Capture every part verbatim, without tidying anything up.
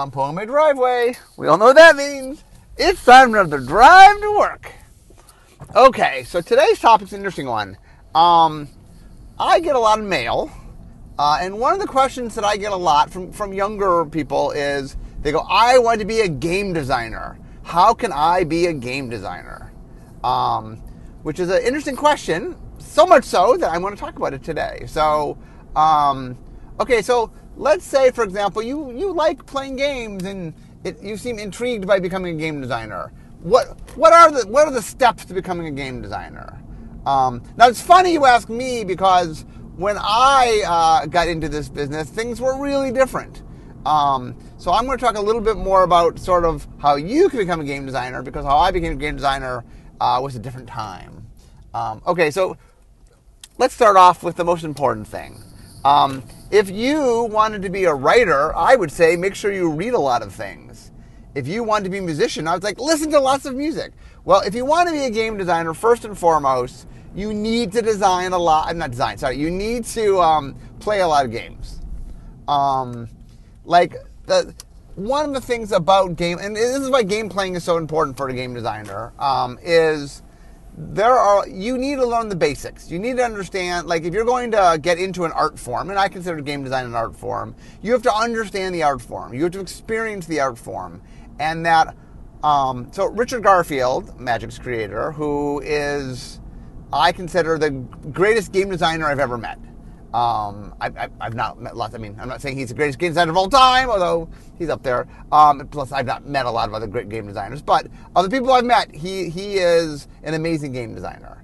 I'm pulling my driveway. We all know what that means. It's time for another drive to work. Okay, so today's topic's an interesting one. Um, I get a lot of mail, uh, and one of the questions that I get a lot from, from younger people is, they go, I want to be a game designer. How can I be a game designer? Um, which is an interesting question, so much so that I'm going to talk about it today. So, um, okay, so let's say, for example, you, you like playing games and it, you seem intrigued by becoming a game designer. What what are the what are the steps to becoming a game designer? Um, now, it's funny you ask me because when I uh, got into this business, things were really different. Um, so I'm going to talk a little bit more about sort of how you can become a game designer, because how I became a game designer uh, was a different time. Um, okay, so let's start off with the most important thing. Um, if you wanted to be a writer, I would say make sure you read a lot of things. If you wanted to be a musician, I was like, listen to lots of music. Well, if you want to be a game designer, first and foremost, you need to design a lot, not design, sorry, you need to um, play a lot of games. Um, like, the, one of the things about game, and this is why game playing is so important for a game designer, um, is there are, you need to learn the basics. You need to understand, like if you're going to get into an art form, and I consider game design an art form, you have to understand the art form. You have to experience the art form. And that, um, so Richard Garfield, Magic's creator, who is, I consider the greatest game designer I've ever met. Um, I, I, I've not met lots, I mean, I'm not saying he's the greatest game designer of all time, although he's up there. Um, plus, I've not met a lot of other great game designers, but of the people I've met, he, he is an amazing game designer.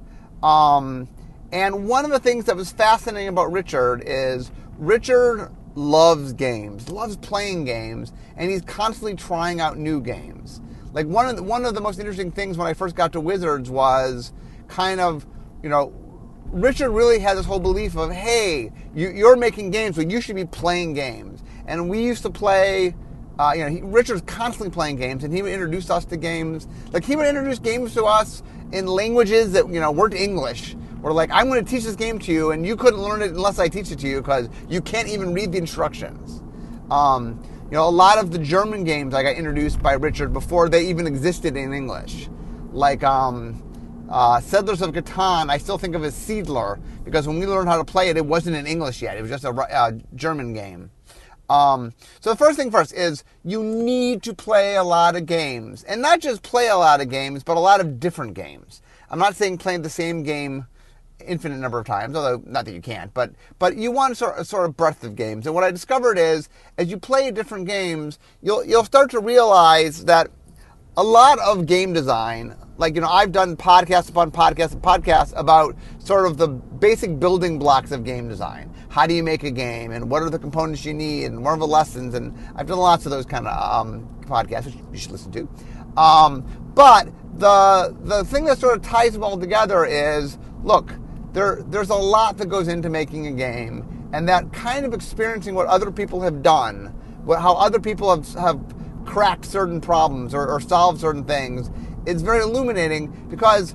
Um, and one of the things that was fascinating about Richard is Richard loves games, loves playing games, and he's constantly trying out new games. Like one of the, one of the most interesting things when I first got to Wizards was kind of, you know, Richard really had this whole belief of, hey, you, you're making games, but you should be playing games. And we used to play, uh, you know, he, Richard's constantly playing games, and he would introduce us to games. Like, he would introduce games to us in languages that, you know, weren't English. We're like, I'm going to teach this game to you, and you couldn't learn it unless I teach it to you, because you can't even read the instructions. Um, you know, a lot of the German games I got introduced by Richard before they even existed in English. Like, um... Uh, Settlers of Catan, I still think of as Siedler, because when we learned how to play it, it wasn't in English yet. It was just a uh, German game. Um, so the first thing first is you need to play a lot of games. And not just play a lot of games, but a lot of different games. I'm not saying playing the same game infinite number of times, although not that you can't, but but you want a sort, a sort of breadth of games. And what I discovered is, as you play different games, you'll you'll start to realize that a lot of game design, like, you know, I've done podcasts upon podcasts and podcasts about sort of the basic building blocks of game design. How do you make a game, and what are the components you need, and what are the lessons, and I've done lots of those kind of um, podcasts, which you should listen to. Um, but the the thing that sort of ties them all together is, look, there there's a lot that goes into making a game, and that kind of experiencing what other people have done, what, how other people have, have cracked certain problems or, or solved certain things, it's very illuminating, because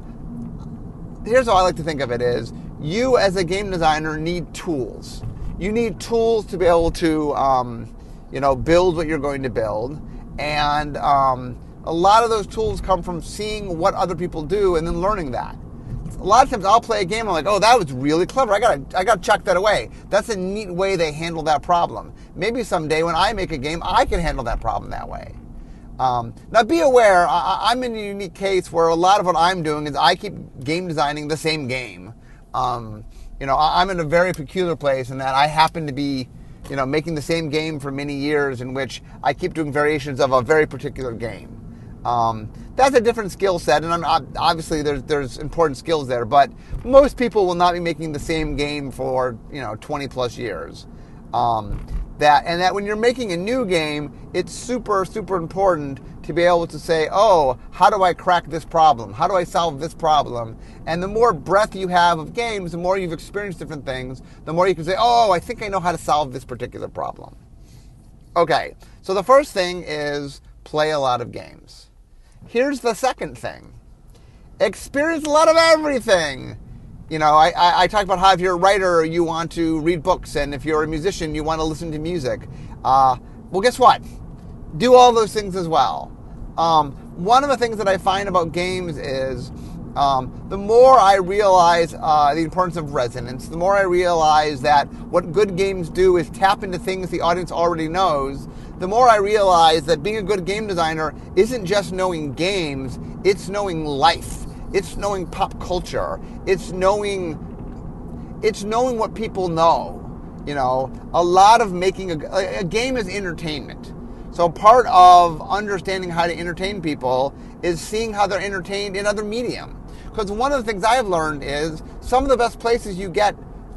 here's how I like to think of it is, you as a game designer need tools. You need tools to be able to, um, you know, build what you're going to build. And um, a lot of those tools come from seeing what other people do and then learning that. A lot of times I'll play a game and I'm like, oh, that was really clever. I gotta, I gotta chuck that away. That's a neat way they handle that problem. Maybe someday when I make a game, I can handle that problem that way. Um, now, be aware, I, I'm in a unique case where a lot of what I'm doing is I keep game designing the same game. Um, you know, I, I'm in a very peculiar place in that I happen to be, you know, making the same game for many years, in which I keep doing variations of a very particular game. Um, that's a different skill set, and I'm, obviously there's there's important skills there, but most people will not be making the same game for, you know, twenty plus years. Um, that and that when you're making a new game, it's super super important to be able to say, oh, how do I crack this problem? How do I solve this problem? And the more breadth you have of games, the more you've experienced different things, the more you can say, oh, I think I know how to solve this particular problem. Okay, so the first thing is play a lot of games. Here's the second thing. Experience a lot of everything. You know, I, I, I talk about how if you're a writer, you want to read books, and if you're a musician, you want to listen to music. Uh, well, guess what? do all those things as well. Um, one of the things that I find about games is um, the more I realize uh, the importance of resonance, the more I realize that what good games do is tap into things the audience already knows, the more I realize that being a good game designer isn't just knowing games, it's knowing life. It's knowing pop culture. It's knowing it's knowing what people know. You know, a lot of making a, a game is entertainment. So part of understanding how to entertain people is seeing how they're entertained in other medium. Because one of the things I've learned is some of the best places you get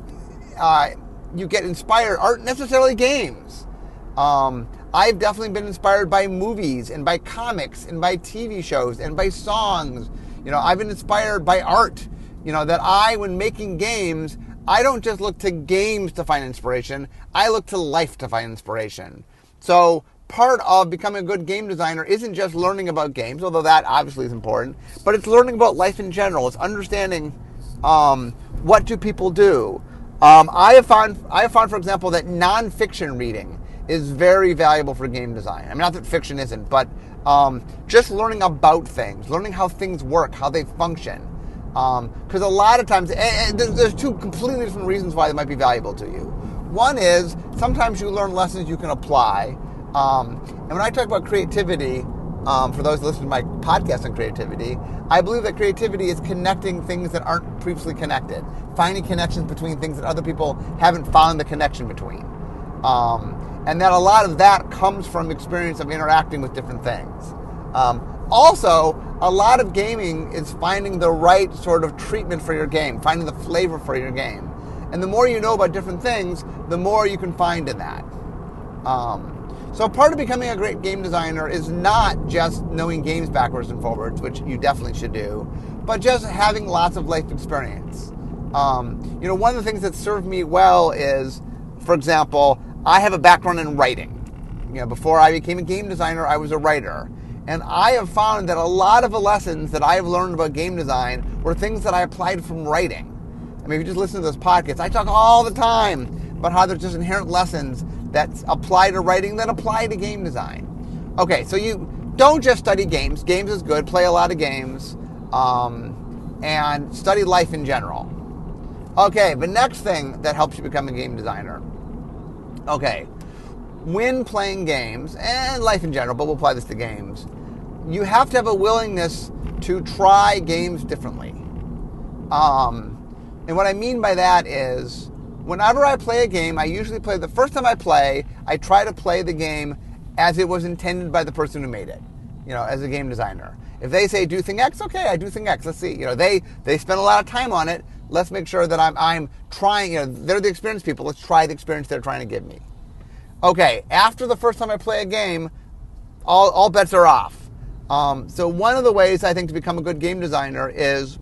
uh, you get inspired aren't necessarily games. Um, I've definitely been inspired by movies and by comics and by T V shows and by songs. You know, I've been inspired by art. You know, that I, when making games, I don't just look to games to find inspiration. I look to life to find inspiration. So part of becoming a good game designer isn't just learning about games, although that obviously is important, but it's learning about life in general. It's understanding um, what do people do. Um, I have found, I have found, for example, that nonfiction reading is very valuable for game design. I mean, not that fiction isn't, but um, just learning about things, learning how things work, how they function. Because um, a lot of times, and, and there's, there's two completely different reasons why they might be valuable to you. One is sometimes you learn lessons you can apply. Um, and when I talk about creativity, um, for those listening to my podcast on creativity, I believe that creativity is connecting things that aren't previously connected, finding connections between things that other people haven't found the connection between. Um, and that a lot of that comes from experience of interacting with different things. Um, also, a lot of gaming is finding the right sort of treatment for your game, finding the flavor for your game. And the more you know about different things, the more you can find in that. Um, so part of becoming a great game designer is not just knowing games backwards and forwards, which you definitely should do, but just having lots of life experience. Um, you know, one of the things that served me well is, for example, I have a background in writing. You know, before I became a game designer, I was a writer. And I have found that a lot of the lessons that I have learned about game design were things that I applied from writing. I mean, if you just listen to those podcasts, I talk all the time about how there's just inherent lessons that apply to writing that apply to game design. Okay, so you don't just study games. Games is good. Play a lot of games. Um, and study life in general. Okay, the next thing that helps you become a game designer. Okay, when playing games, and life in general, but we'll apply this to games, you have to have a willingness to try games differently. Um, and what I mean by that is, whenever I play a game, I usually play, the first time I play, I try to play the game as it was intended by the person who made it, you know, as a game designer. If they say do thing X, okay, I do thing X. Let's see, you know, they they spend a lot of time on it. Let's make sure that I'm I'm trying, you know, they're the experienced people. Let's try the experience they're trying to give me. Okay, after the first time I play a game, all, all bets are off. Um, so one of the ways I think to become a good game designer is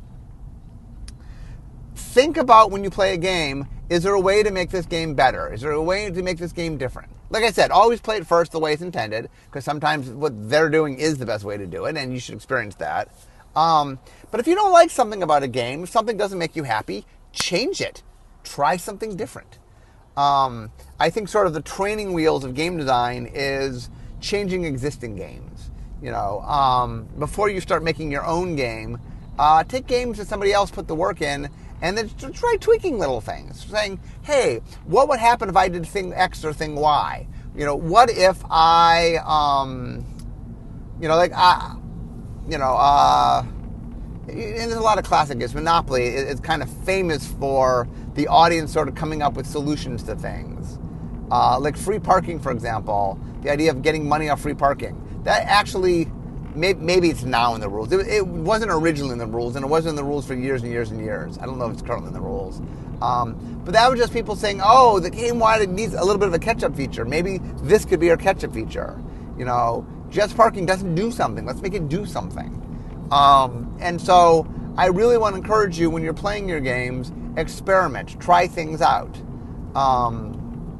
think about when you play a game, is there a way to make this game better? Is there a way to make this game different? Like I said, always play it first the way it's intended, because sometimes what they're doing is the best way to do it, and you should experience that. Um, but if you don't like something about a game, if something doesn't make you happy, change it. Try something different. Um, I think sort of the training wheels of game design is changing existing games. You know, um, before you start making your own game, uh, take games that somebody else put the work in, and then try tweaking little things. Saying, hey, what would happen if I did thing X or thing Y? You know, what if I, um, you know, like, I, you know, uh, and there's a lot of classic games. Monopoly is kind of famous for the audience sort of coming up with solutions to things. Uh, like free parking, for example, the idea of getting money off free parking. That actually, maybe, maybe it's now in the rules. It, it wasn't originally in the rules, and it wasn't in the rules for years and years and years. I don't know if it's currently in the rules. Um, but that was just people saying, oh, the game wanted needs a little bit of a catch-up feature. Maybe this could be our catch-up feature. You know, just parking doesn't do something. Let's make it do something. Um, and so I really want to encourage you when you're playing your games, experiment, try things out. Um,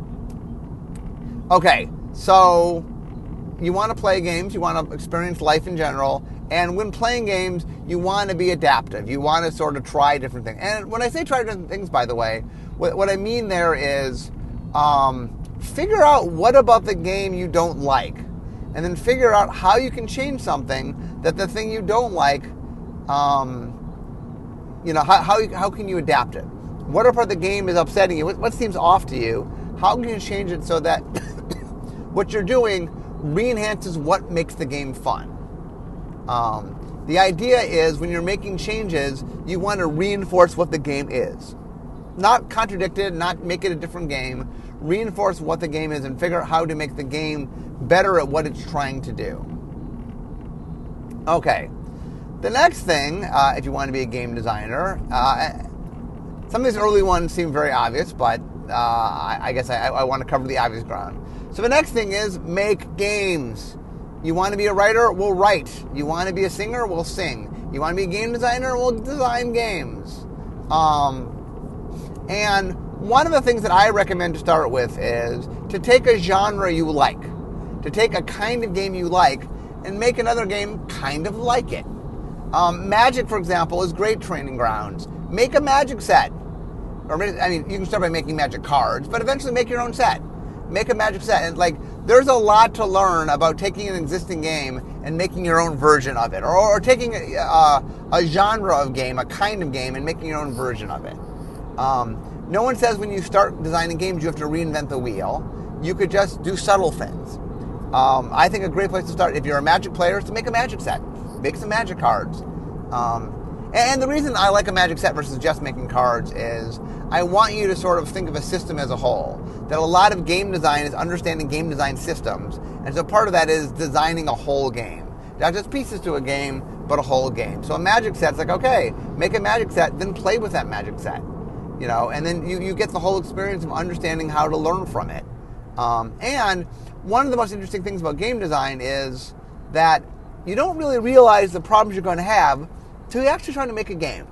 okay, so you want to play games, you want to experience life in general, and when playing games, you want to be adaptive. You want to sort of try different things. And when I say try different things, by the way, what, what I mean there is um, figure out what about the game you don't like. and then figure out how you can change something that the thing you don't like, um, you know, how, how, how can you adapt it? What part of the game is upsetting you? What, what seems off to you? How can you change it so that what you're doing re-enhances what makes the game fun? Um, the idea is when you're making changes, you want to reinforce what the game is. Not contradict it, not make it a different game. Reinforce what the game is and figure out how to make the game better at what it's trying to do. Okay. The next thing, uh, if you want to be a game designer, uh, some of these early ones seem very obvious, but uh, I, I guess I, I want to cover the obvious ground. So the next thing is make games. You want to be a writer? We'll write. You want to be a singer? We'll sing. You want to be a game designer? We'll design games. Um, and one of the things that I recommend to start with is to take a genre you like, to take a kind of game you like, and make another game kind of like it. Um, Magic, for example, is great training grounds. Make a Magic set. Or, I mean, you can start by making Magic cards, but eventually make your own set. Make a Magic set. And, like, there's a lot to learn about taking an existing game and making your own version of it. Or, or taking a, a, a genre of game, a kind of game, and making your own version of it. Um, no one says when you start designing games you have to reinvent the wheel. You could just do subtle things. Um, I think a great place to start, if you're a Magic player, is to make a Magic set. Make some Magic cards. Um, and the reason I like a Magic set versus just making cards is I want you to sort of think of a system as a whole. That a lot of game design is understanding game design systems. And so part of that is designing a whole game. Not just pieces to a game, but a whole game. So a Magic set's like, okay, make a Magic set, then play with that Magic set. You know, and then you, you get the whole experience of understanding how to learn from it. Um, and one of the most interesting things about game design is that you don't really realize the problems you're going to have until you're actually trying to make a game.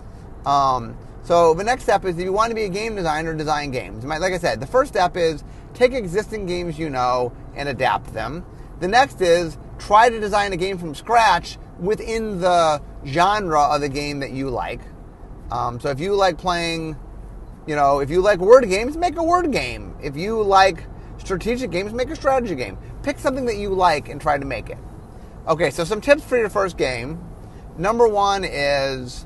Um, so the next step is if you want to be a game designer, design games. Like I said, the first step is take existing games you know and adapt them. The next is try to design a game from scratch within the genre of the game that you like. Um, so if you like playing, you know, if you like word games, make a word game. If you like strategic games, make a strategy game. Pick something that you like and try to make it. Okay, so some tips for your first game. Number one is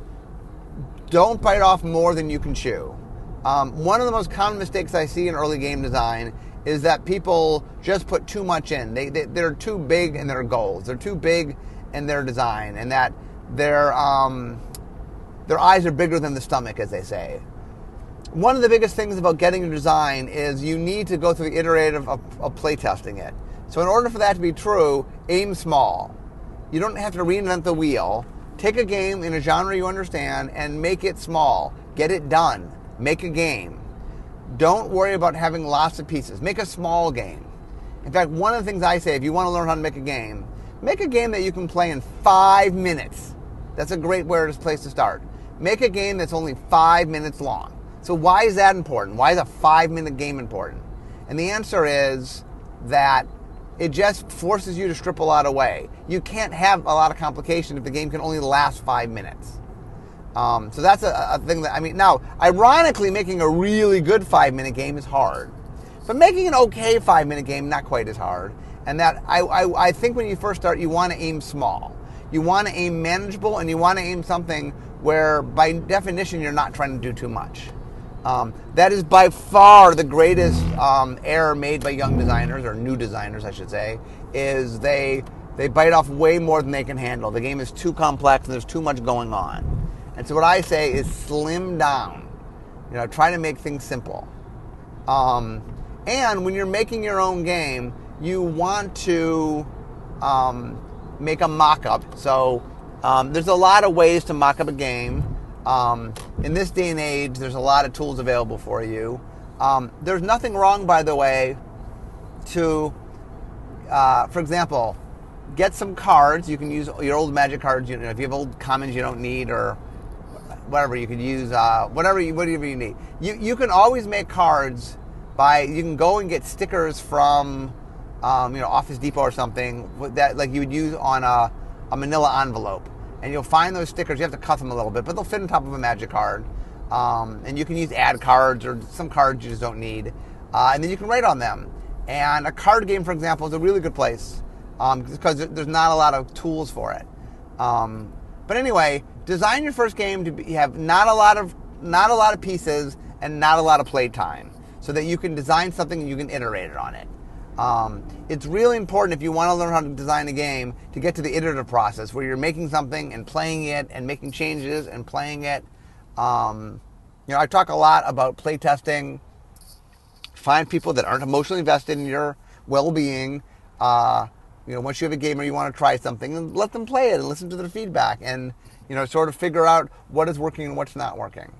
don't bite off more than you can chew. Um, one of the most common mistakes I see in early game design is that people just put too much in. They, they, they're too big in their goals. They're too big in their design, and that their, um, their eyes are bigger than the stomach, as they say. One of the biggest things about getting a design is you need to go through the iterative of, of playtesting it. So in order for that to be true, aim small. You don't have to reinvent the wheel. Take a game in a genre you understand and make it small. Get it done. Make a game. Don't worry about having lots of pieces. Make a small game. In fact, one of the things I say, if you want to learn how to make a game, make a game that you can play in five minutes. That's a great place to start. Make a game that's only five minutes long. So why is that important? Why is a five-minute game important? And the answer is that it just forces you to strip a lot away. You can't have a lot of complication if the game can only last five minutes. Um, so that's a, a thing that, I mean, now, ironically, making a really good five-minute game is hard. But making an okay five-minute game, not quite as hard. And that, I, I, I think when you first start, you want to aim small. You want to aim manageable, and you want to aim something where, by definition, you're not trying to do too much. Um, that is by far the greatest um, error made by young designers, or new designers, I should say, is they they bite off way more than they can handle. The game is too complex and there's too much going on. And so what I say is slim down. You know, try to make things simple. Um, and when you're making your own game, you want to um, make a mock-up. So um, there's a lot of ways to mock up a game. Um, in this day and age, there's a lot of tools available for you. Um, there's nothing wrong, by the way, to, uh, for example, get some cards. You can use your old Magic cards. You know, if you have old commons you don't need, or whatever, you could use uh, whatever you whatever you need. You you can always make cards by you can go and get stickers from um, you know Office Depot or something that like you would use on a, a Manila envelope. And you'll find those stickers. You have to cut them a little bit, but they'll fit on top of a Magic card. Um, and you can use ad cards or some cards you just don't need. Uh, and then you can write on them. And a card game, for example, is a really good place um, because there's not a lot of tools for it. Um, but anyway, design your first game to be, have not a lot of not a lot of pieces and not a lot of play time, so that you can design something and you can iterate on it. Um, it's really important if you want to learn how to design a game to get to the iterative process where you're making something and playing it and making changes and playing it. Um, you know, I talk a lot about playtesting. Find people that aren't emotionally invested in your well-being. Uh, you know, once you have a game or you want to try something, then let them play it and listen to their feedback and, you know, sort of figure out what is working and what's not working.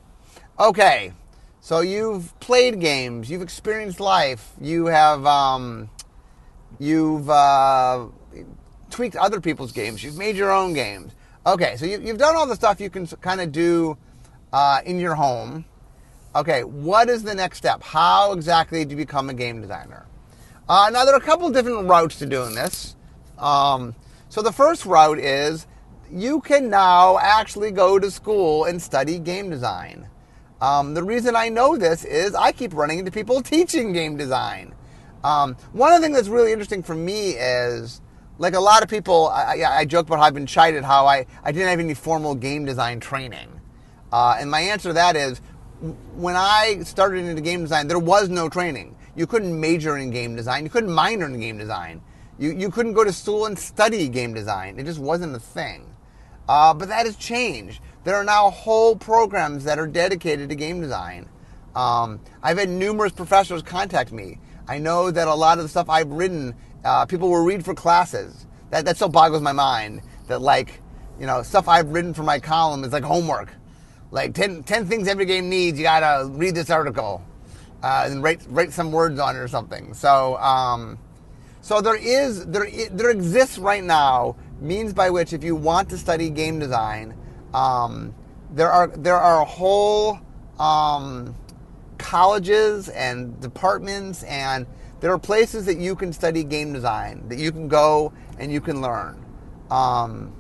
Okay, so you've played games, you've experienced life, you have, um, you've uh, tweaked other people's games, you've made your own games. Okay, so you, you've done all the stuff you can kind of do uh, in your home. Okay, what is the next step? How exactly do you become a game designer? Uh, now, there are a couple different routes to doing this. Um, so the first route is you can now actually go to school and study game design. Um, the reason I know this is I keep running into people teaching game design. Um, one of the things that's really interesting for me is, like a lot of people, I, I joke about how I've been chided how I, I didn't have any formal game design training. Uh, and my answer to that is, when I started into game design, there was no training. You couldn't major in game design. You couldn't minor in game design. You, you couldn't go to school and study game design. It just wasn't a thing. Uh, but that has changed. There are now whole programs that are dedicated to game design. Um, I've had numerous professors contact me. I know that a lot of the stuff I've written, uh, people will read for classes. That, that still boggles my mind. That, like, you know, stuff I've written for my column is like homework. Like ten, ten things every game needs, you gotta read this article uh, and write write some words on it or something. So, um, so there is there there exists right now means by which, if you want to study game design, um, there are there are whole um, colleges and departments, and there are places that you can study game design, that you can go and you can learn. Um,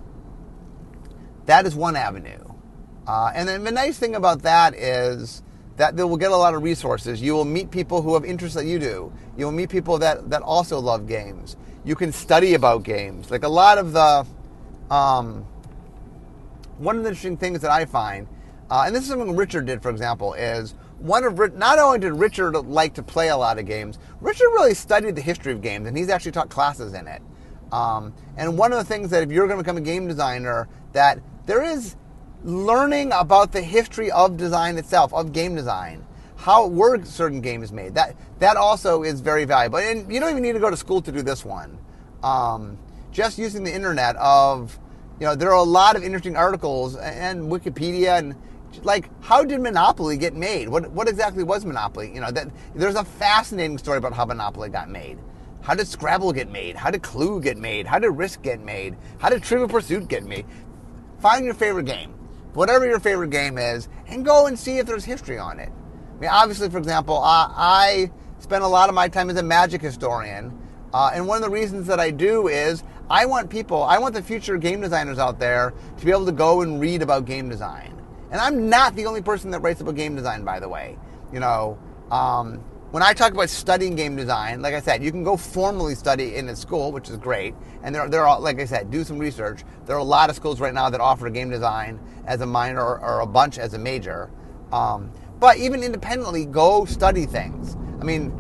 that is one avenue. Uh, and then the nice thing about that is that they will get a lot of resources. You will meet people who have interests that you do. You will meet people that, that also love games. You can study about games. Like a lot of the, um, one of the interesting things that I find, uh, and this is something Richard did, for example, is one of, not only did Richard like to play a lot of games, Richard really studied the history of games, and he's actually taught classes in it. Um, and one of the things that if you're going to become a game designer, that there is learning about the history of design itself, of game design, how were certain games made. That that also is very valuable. And you don't even need to go to school to do this one. Um, just using the internet of, you know, there are a lot of interesting articles and Wikipedia and, like, how did Monopoly get made? What what exactly was Monopoly? You know, that there's a fascinating story about how Monopoly got made. How did Scrabble get made? How did Clue get made? How did Risk get made? How did Trivial Pursuit get made? Find your favorite game, whatever your favorite game is, and go and see if there's history on it. I mean, obviously, for example, uh, I spend a lot of my time as a Magic historian, uh, and one of the reasons that I do is I want people, I want the future game designers out there to be able to go and read about game design. And I'm not the only person that writes about game design, by the way. You know, um, when I talk about studying game design, like I said, you can go formally study in a school, which is great. And there, there are, like I said, do some research. There are a lot of schools right now that offer game design as a minor or, or a bunch as a major. Um, but even independently, go study things. I mean,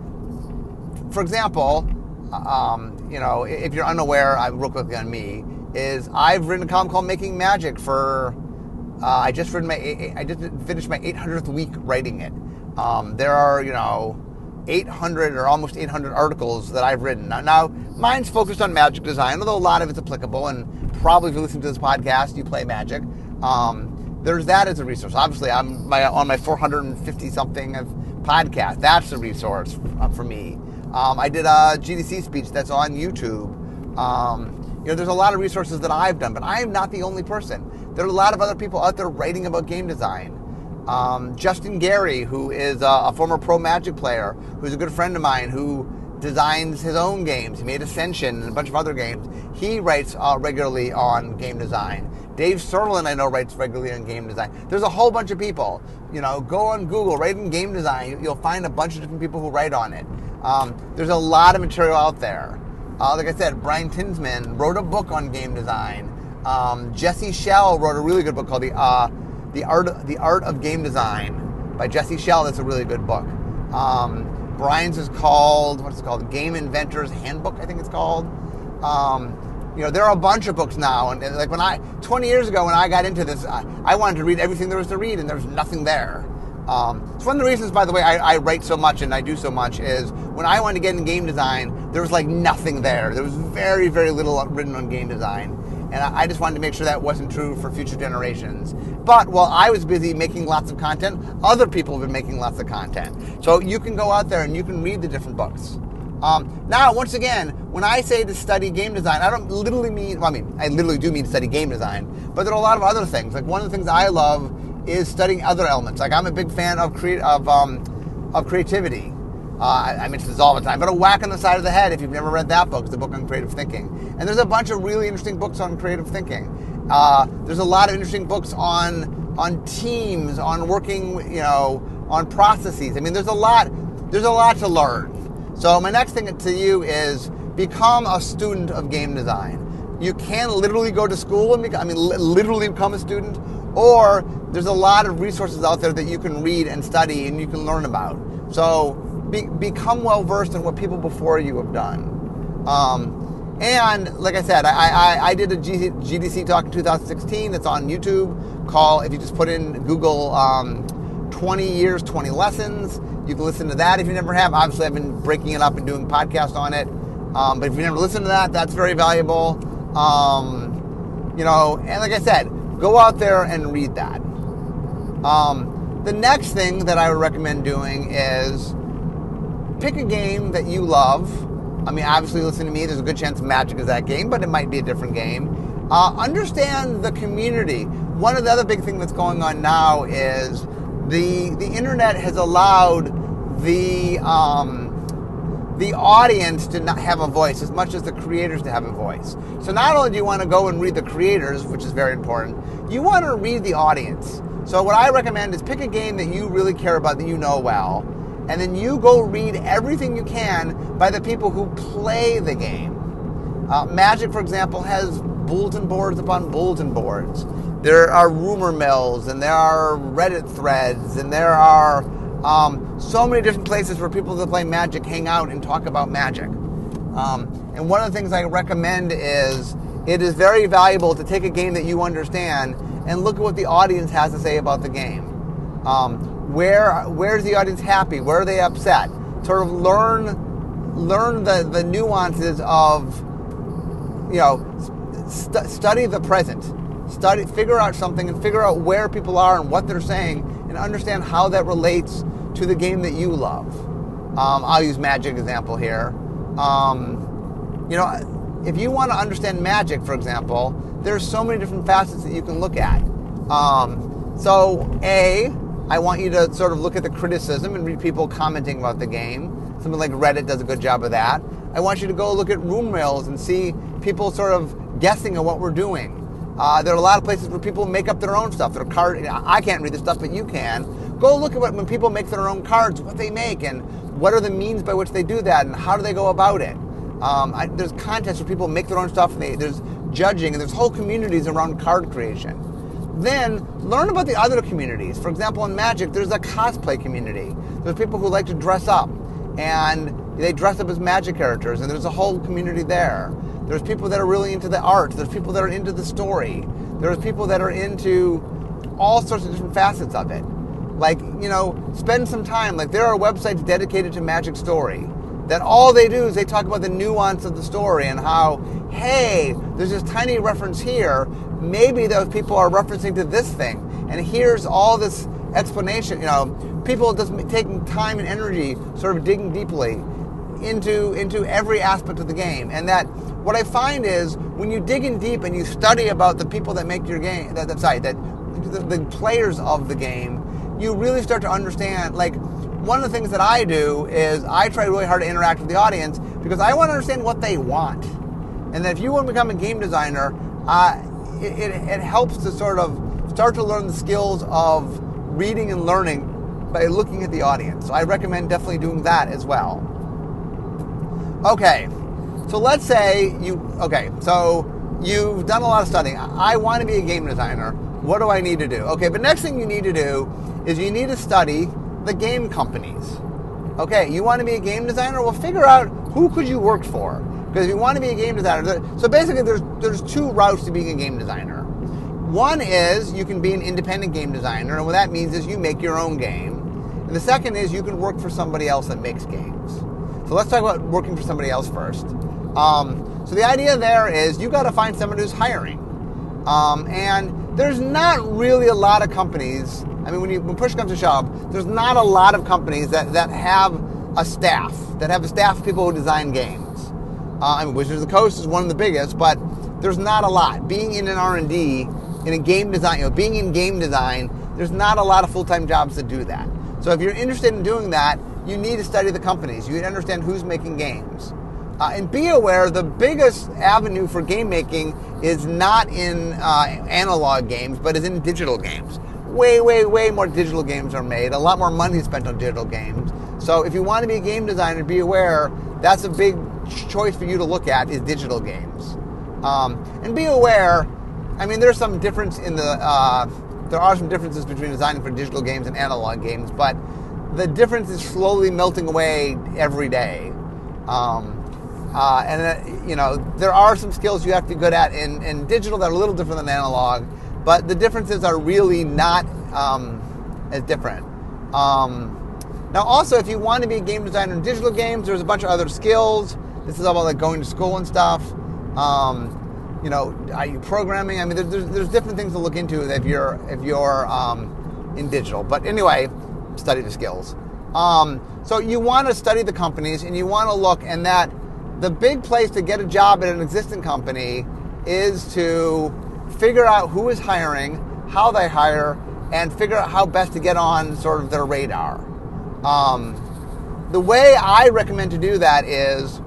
for example, um, you know, if you're unaware, I, real quickly on me, is I've written a column called Making Magic for, uh, I just written my, I just finished my eight hundredth week writing it. Um, there are, you know, eight hundred or almost eight hundred articles that I've written. Now, now, mine's focused on magic design, although a lot of it's applicable, and probably if you listen to this podcast, you play Magic. Um, there's that as a resource. Obviously, I'm my, on my four hundred fifty something of podcast. That's a resource for me. Um, I did a G D C speech that's on YouTube. Um, you know, there's a lot of resources that I've done, but I am not the only person. There are a lot of other people out there writing about game design. Um, Justin Gary, who is a, a former pro Magic player, who's a good friend of mine, who designs his own games. He made Ascension and a bunch of other games. He writes uh, regularly on game design. Dave Serlin, I know, writes regularly on game design. There's a whole bunch of people. You know, go on Google, write in game design. You'll find a bunch of different people who write on it. Um, there's a lot of material out there. Uh, like I said, Brian Tinsman wrote a book on game design. Um, Jesse Schell wrote a really good book called the uh, the Art the Art of Game Design by Jesse Schell. That's a really good book. Um, Brian's is called what's it called? Game Inventor's Handbook, I think it's called. Um, you know, there are a bunch of books now, and, and like when I twenty years ago when I got into this, I, I wanted to read everything there was to read, and there's nothing there. Um, it's one of the reasons, by the way, I, I write so much and I do so much is when I wanted to get into game design, there was like nothing there. There was very, very little written on game design. And I, I just wanted to make sure that wasn't true for future generations. But while I was busy making lots of content, other people have been making lots of content. So you can go out there and you can read the different books. Um, now, once again, when I say to study game design, I don't literally mean, well, I mean, I literally do mean to study game design, but there are a lot of other things. Like one of the things I love is studying other elements. Like I'm a big fan of crea- of um, of creativity. Uh, I, I mention this all the time, but A Whack on the Side of the Head, if you've never read that book, it's a book on creative thinking. And there's a bunch of really interesting books on creative thinking. Uh, there's a lot of interesting books on on teams, on working, you know, on processes. I mean, there's a lot there's a lot to learn. So my next thing to you is become a student of game design. You can literally go to school and become, I mean, literally become a student, or there's a lot of resources out there that you can read and study and you can learn about. So be, become well-versed in what people before you have done. Um, and like I said, I, I, I did a G D C talk in two thousand sixteen. It's on YouTube. Call, if you just put in Google um, twenty years, twenty lessons, you can listen to that if you never have. Obviously, I've been breaking it up and doing podcasts on it. Um, but if you never listened to that, that's very valuable. Um, you know, and like I said, go out there and read that. Um, the next thing that I would recommend doing is pick a game that you love. I mean, obviously, listen to me. There's a good chance Magic is that game, but it might be a different game. Uh, understand the community. One of the other big things that's going on now is the the internet has allowed the um, the audience to not have a voice as much as the creators to have a voice. So not only do you want to go and read the creators, which is very important, you want to read the audience. So what I recommend is pick a game that you really care about, that you know well, and then you go read everything you can by the people who play the game. Uh, Magic, for example, has bulletin boards upon bulletin boards. There are rumor mills, and there are Reddit threads, and there are um, so many different places where people that play Magic hang out and talk about Magic. Um, and one of the things I recommend is it is very valuable to take a game that you understand and look at what the audience has to say about the game. Um, where where's the audience happy? Where are they upset? Sort of learn learn the, the nuances of, you know, st- study the present. Study, figure out something and figure out where people are and what they're saying and understand how that relates to the game that you love. Um, I'll use Magic example here. Um, you know, if you want to understand Magic, for example, there's so many different facets that you can look at. Um, so, A, I want you to sort of look at the criticism and read people commenting about the game. Something like Reddit does a good job of that. I want you to go look at room rails and see people sort of guessing at what we're doing. Uh, there are a lot of places where people make up their own stuff. Their card, I can't read this stuff, but you can. Go look at what, when people make their own cards, what they make, and what are the means by which they do that, and how do they go about it. Um, I, there's contests where people make their own stuff, and they, there's judging, and there's whole communities around card creation. Then learn about the other communities. For example, in Magic, there's a cosplay community. There's people who like to dress up, and they dress up as Magic characters, and there's a whole community there. There's people that are really into the art. There's people that are into the story. There's people that are into all sorts of different facets of it. Like, you know, spend some time. Like, there are websites dedicated to Magic Story that all they do is they talk about the nuance of the story and how, hey, there's this tiny reference here. Maybe those people are referencing to this thing. And here's all this explanation. You know, people just taking time and energy, sort of digging deeply into into every aspect of the game. And that what I find is when you dig in deep and you study about the people that make your game, that, that sorry, that the, the players of the game, you really start to understand. Like, one of the things that I do is I try really hard to interact with the audience because I want to understand what they want. And that if you want to become a game designer, uh, it, it, it helps to sort of start to learn the skills of reading and learning by looking at the audience. So I recommend definitely doing that as well. Okay, So let's say you, okay, so you've done a lot of studying. I want to be a game designer. What do I need to do? Okay, but next thing you need to do is you need to study the game companies. Okay, you want to be a game designer? Well, figure out who could you work for. Because if you want to be a game designer, so basically there's there's two routes to being a game designer. One is you can be an independent game designer, and what that means is you make your own game. And the second is you can work for somebody else that makes games. So let's talk about working for somebody else first. Um, so the idea there is you got to find someone who's hiring. Um, and there's not really a lot of companies. I mean, when, you, when push comes to shove, there's not a lot of companies that, that have a staff, that have a staff of people who design games. Uh, I mean, Wizards of the Coast is one of the biggest, but there's not a lot. Being in an R and D, in a game design, you know, being in game design, there's not a lot of full-time jobs that do that. So if you're interested in doing that, you need to study the companies. You need to understand who's making games. Uh, and be aware, the biggest avenue for game making is not in uh, analog games, but is in digital games. Way, way, way more digital games are made. A lot more money is spent on digital games. So if you want to be a game designer, be aware that's a big choice for you to look at is digital games. Um, and be aware, I mean, there's some difference in the, uh, there are some differences between designing for digital games and analog games, but the difference is slowly melting away every day. Um, uh, and, uh, you know, there are some skills you have to be good at in, in digital that are a little different than analog, but the differences are really not um, as different. Um, now, also, if you want to be a game designer in digital games, there's a bunch of other skills. This is all about like going to school and stuff. Um, you know, are you programming? I mean, there's, there's different things to look into if you're if you're um, in digital. But anyway, study the skills. Um, so you want to study the companies, and you want to look, and that the big place to get a job at an existing company is to figure out who is hiring, how they hire, and figure out how best to get on sort of their radar. Um, the way I recommend to do that is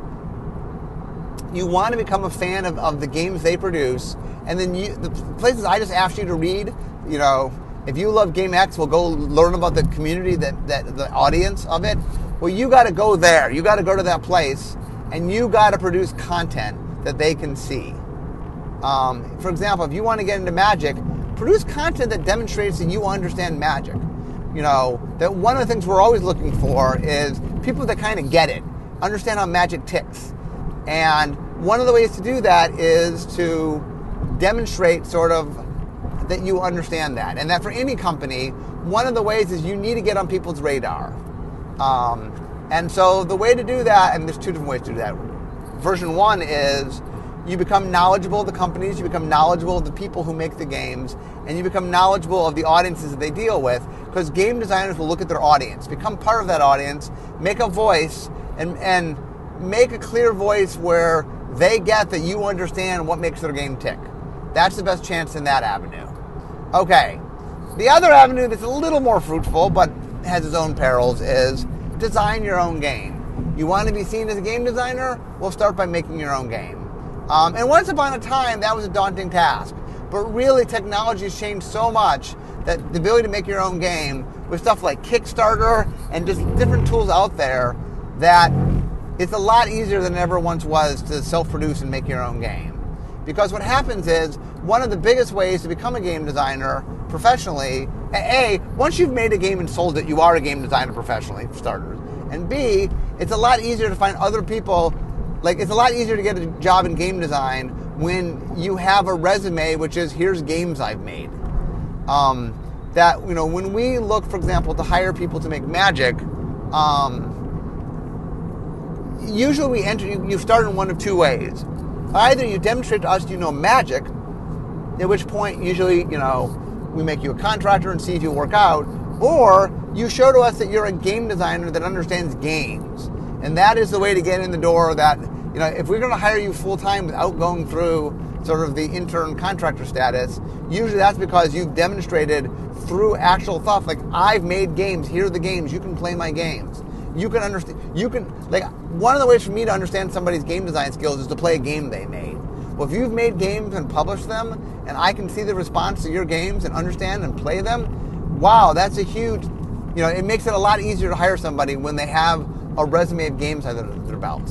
you want to become a fan of, of the games they produce, and then you, the places I just asked you to read, you know, if you love Game X, well, go learn about the community, that, that the audience of it. Well, you got to go there. You got to go to that place, and you got to produce content that they can see. Um, for example, if you want to get into Magic, produce content that demonstrates that you understand Magic. You know, that one of the things we're always looking for is people that kind of get it, understand how Magic ticks. And one of the ways to do that is to demonstrate sort of that you understand that. And that for any company, one of the ways is you need to get on people's radar. Um, and so the way to do that, and there's two different ways to do that. Version one is you become knowledgeable of the companies, you become knowledgeable of the people who make the games, and you become knowledgeable of the audiences that they deal with, because game designers will look at their audience, become part of that audience, make a voice, and, and make a clear voice where they get that you understand what makes their game tick. That's the best chance in that avenue. Okay, the other avenue that's a little more fruitful, but has its own perils, is design your own game. You want to be seen as a game designer? Well, start by making your own game. Um, and once upon a time, that was a daunting task. But really, technology has changed so much that the ability to make your own game with stuff like Kickstarter and just different tools out there, that it's a lot easier than it ever once was to self-produce and make your own game. Because what happens is, one of the biggest ways to become a game designer professionally, A, once you've made a game and sold it, you are a game designer professionally, for starters. And B, it's a lot easier to find other people. Like, it's a lot easier to get a job in game design when you have a resume which is, here's games I've made. Um, that, you know, when we look, for example, to hire people to make Magic, um, usually we enter, you, you start in one of two ways. Either you demonstrate to us you know Magic, at which point, usually, you know, we make you a contractor and see if you work out, or you show to us that you're a game designer that understands games. And that is the way to get in the door. That, you know, if we're going to hire you full-time without going through sort of the intern contractor status, usually that's because you've demonstrated through actual stuff, like, I've made games, here are the games, you can play my games. You can understand, you can, like, one of the ways for me to understand somebody's game design skills is to play a game they made. Well, if you've made games and published them, and I can see the response to your games and understand and play them, wow, that's a huge, you know, it makes it a lot easier to hire somebody when they have a resume of games under their belt.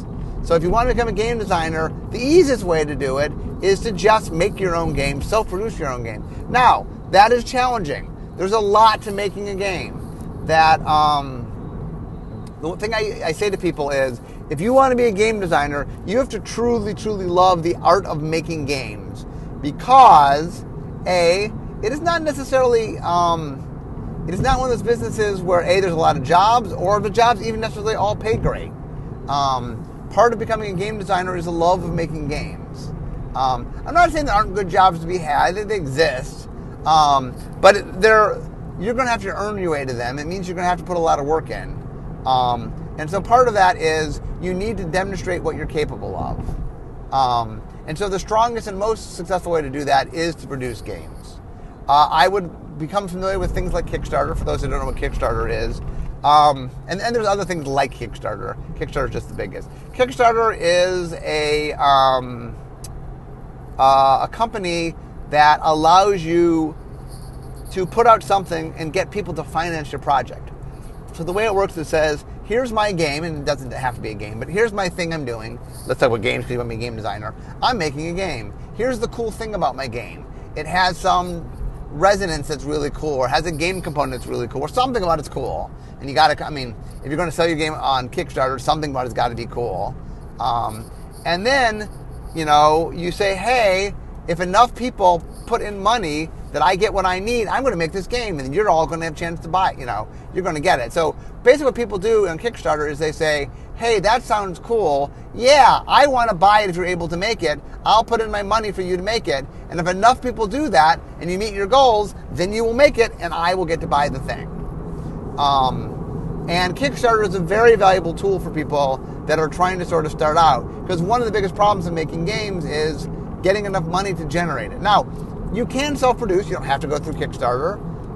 So if you want to become a game designer, the easiest way to do it is to just make your own game, self-produce your own game. Now, that is challenging. There's a lot to making a game. That um, the thing I, I say to people is, if you want to be a game designer, you have to truly, truly love the art of making games. Because, A, it is not necessarily... Um, It is not one of those businesses where, A, there's a lot of jobs, or the jobs even necessarily all pay great. Um, part of becoming a game designer is a love of making games. Um, I'm not saying there aren't good jobs to be had. They, they exist. Um, but they're, you're going to have to earn your way to them. It means you're going to have to put a lot of work in. Um, and so part of that is you need to demonstrate what you're capable of. Um, and so the strongest and most successful way to do that is to produce games. Uh, I would become familiar with things like Kickstarter, for those who don't know what Kickstarter is. Um, and, and there's other things like Kickstarter. Kickstarter is just the biggest. Kickstarter is a, um, uh, a company that allows you to put out something and get people to finance your project. So the way it works, it says, here's my game, and it doesn't have to be a game, but here's my thing I'm doing. Let's talk about games because I'm a game designer. I'm making a game. Here's the cool thing about my game. It has some resonance that's really cool, or has a game component that's really cool, or something about it's cool. And you gotta, I mean, if you're gonna sell your game on Kickstarter, something about it's gotta be cool. Um, and then, you know, you say, hey, if enough people put in money that I get what I need, I'm gonna make this game, and you're all gonna have a chance to buy it, you know, you're gonna get it. So basically what people do on Kickstarter is they say, hey, that sounds cool. Yeah, I wanna buy it if you're able to make it. I'll put in my money for you to make it. And if enough people do that and you meet your goals, then you will make it and I will get to buy the thing. Um, and Kickstarter is a very valuable tool for people that are trying to sort of start out. Because one of the biggest problems in making games is getting enough money to generate it. Now, you can self-produce. You don't have to go through Kickstarter.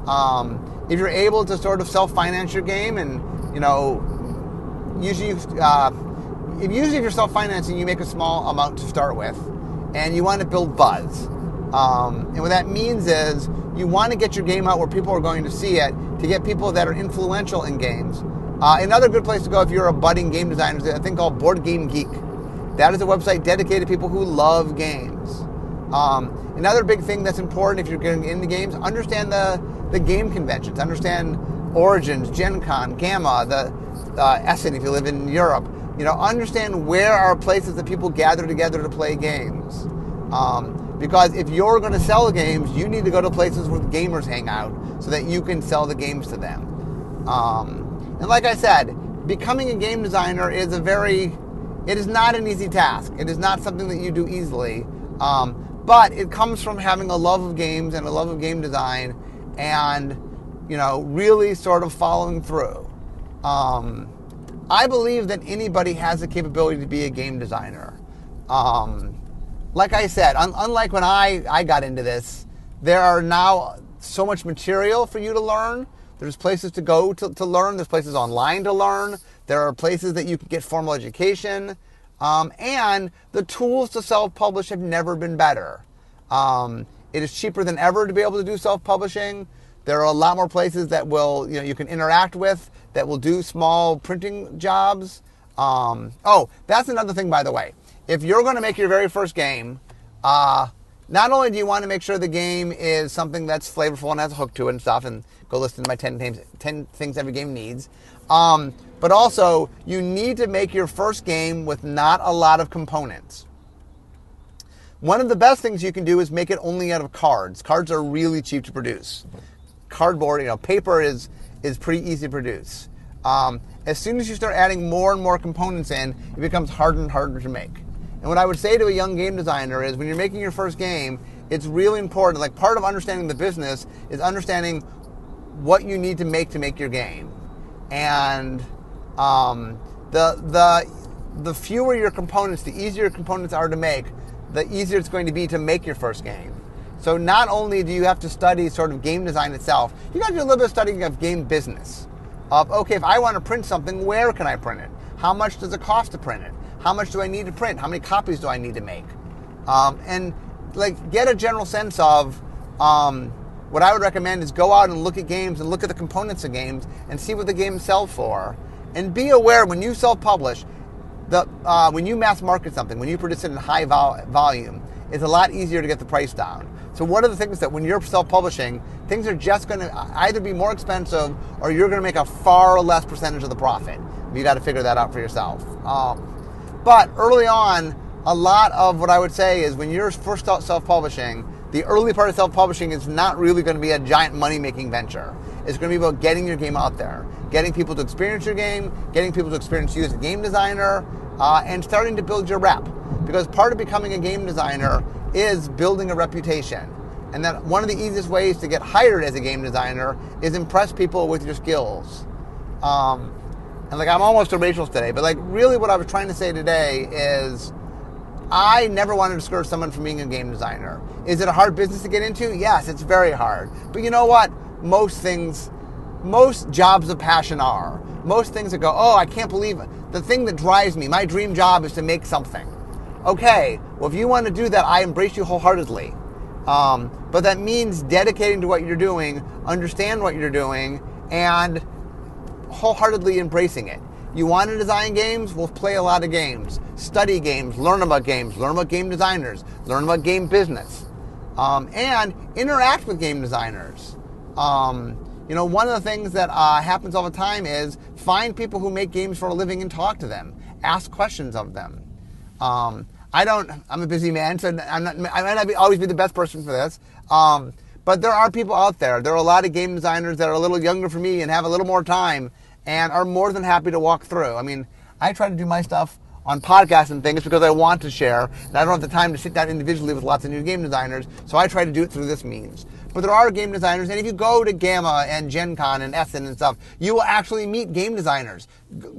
Um, if you're able to sort of self-finance your game and, you know, usually, uh, if, usually if you're self-financing, you make a small amount to start with. And you want to build buzz. Um, and what that means is you want to get your game out where people are going to see it, to get people that are influential in games. Uh, another good place to go if you're a budding game designer is a thing called Board Game Geek. That is a website dedicated to people who love games. Um, another big thing that's important if you're getting into games, understand the, the game conventions. Understand Origins, Gen Con, Gamma, the uh, Essen if you live in Europe. You know, understand where are places that people gather together to play games. Um, because if you're going to sell games, you need to go to places where gamers hang out so that you can sell the games to them. Um, and like I said, becoming a game designer is a very, it is not an easy task. It is not something that you do easily. Um, but it comes from having a love of games and a love of game design and, you know, really sort of following through. Um, I believe that anybody has the capability to be a game designer. Um, like I said, un- unlike when I, I got into this, there are now so much material for you to learn. There's places to go to, to learn. There's places online to learn. There are places that you can get formal education. Um, and the tools to self-publish have never been better. Um, it is cheaper than ever to be able to do self-publishing. There are a lot more places that will, you know, you can interact with, that will do small printing jobs. Um, oh, that's another thing, by the way. If you're going to make your very first game, uh, not only do you want to make sure the game is something that's flavorful and has a hook to it and stuff, and go listen to my ten, things, ten things every game needs, um, but also you need to make your first game with not a lot of components. One of the best things you can do is make it only out of cards. Cards are really cheap to produce. Cardboard, you know, paper is is pretty easy to produce. Um, as soon as you start adding more and more components in, it becomes harder and harder to make. And what I would say to a young game designer is when you're making your first game, it's really important, like part of understanding the business is understanding what you need to make to make your game. And um, the, the, the fewer your components, the easier your components are to make, the easier it's going to be to make your first game. So not only do you have to study sort of game design itself, you got to do a little bit of studying of game business. Of, okay, if I want to print something, where can I print it? How much does it cost to print it? How much do I need to print? How many copies do I need to make? Um, and like get a general sense of um, what I would recommend is go out and look at games and look at the components of games and see what the games sell for. And be aware when you self-publish, the uh, when you mass market something, when you produce it in high vol- volume, it's a lot easier to get the price down. So one of the things that when you're self-publishing, things are just going to either be more expensive or you're going to make a far less percentage of the profit. You got to figure that out for yourself. Um, but early on, a lot of what I would say is when you're first out self-publishing, the early part of self-publishing is not really going to be a giant money-making venture. It's going to be about getting your game out there, getting people to experience your game, getting people to experience you as a game designer, uh, and starting to build your rep. Because part of becoming a game designer is building a reputation. And that one of the easiest ways to get hired as a game designer is impress people with your skills. Um, and like I'm almost to Rachel's today, but like really what I was trying to say today is I never want to discourage someone from being a game designer. Is it a hard business to get into? Yes, it's very hard. But you know what? Most things, most jobs of passion are. Most things that go, oh, I can't believe it. The thing that drives me, my dream job is to make something. Okay, well, if you want to do that, I embrace you wholeheartedly. Um, but that means dedicating to what you're doing, understand what you're doing, and wholeheartedly embracing it. You want to design games? We'll play a lot of games. Study games, learn about games, learn about game designers, learn about game business, um, and interact with game designers. Um, you know, one of the things that uh, happens all the time is find people who make games for a living and talk to them. Ask questions of them. Um, I don't, I'm a busy man, so I'm not, I might not be, always be the best person for this. Um, but there are people out there. There are a lot of game designers that are a little younger for me and have a little more time and are more than happy to walk through. I mean, I try to do my stuff on podcasts and things because I want to share, and I don't have the time to sit down individually with lots of new game designers, so I try to do it through this means. But there are game designers, and if you go to Gamma and Gen Con and Essen and stuff, you will actually meet game designers.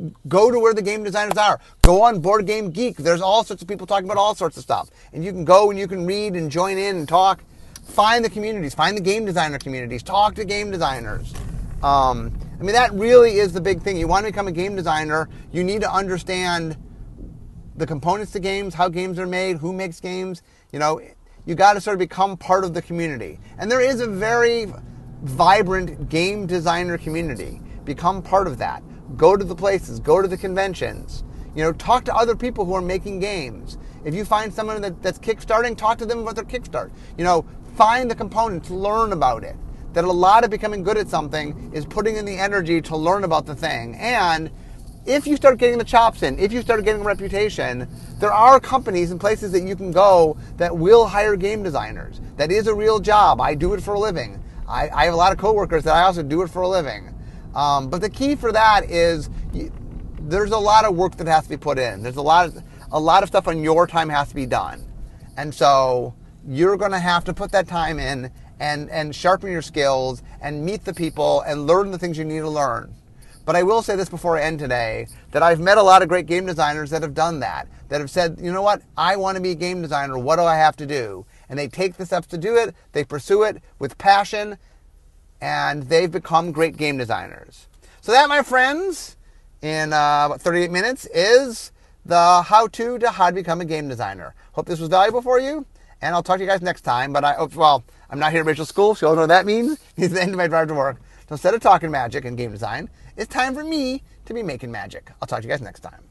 Go to where the game designers are. Go on Board Game Geek. There's all sorts of people talking about all sorts of stuff. And you can go and you can read and join in and talk. Find the communities. Find the game designer communities. Talk to game designers. Um, I mean, that really is the big thing. You want to become a game designer, you need to understand the components to games, how games are made, who makes games. You know, you got to sort of become part of the community. And there is a very vibrant game designer community. Become part of that. Go to the places, go to the conventions. You know, talk to other people who are making games. If you find someone that, that's kickstarting, talk to them about their kickstart. You know, find the components, learn about it. That a lot of becoming good at something is putting in the energy to learn about the thing. And if you start getting the chops in, if you start getting a reputation, there are companies and places that you can go that will hire game designers. That is a real job. I do it for a living. I, I have a lot of coworkers that I also do it for a living. Um, but the key for that is you, there's a lot of work that has to be put in. There's a lot of, a lot of stuff on your time has to be done. And so you're going to have to put that time in and, and sharpen your skills and meet the people and learn the things you need to learn. But I will say this before I end today, that I've met a lot of great game designers that have done that, that have said, you know what, I want to be a game designer, what do I have to do? And they take the steps to do it, they pursue it with passion, and they've become great game designers. So that, my friends, in uh, about thirty-eight minutes, is the how-to to how to become a game designer. Hope this was valuable for you, and I'll talk to you guys next time. But I, well, I'm not here at Rachel's school, so you'll know what that means. It's the end of my drive to work. So instead of talking magic and game design, it's time for me to be making magic. I'll talk to you guys next time.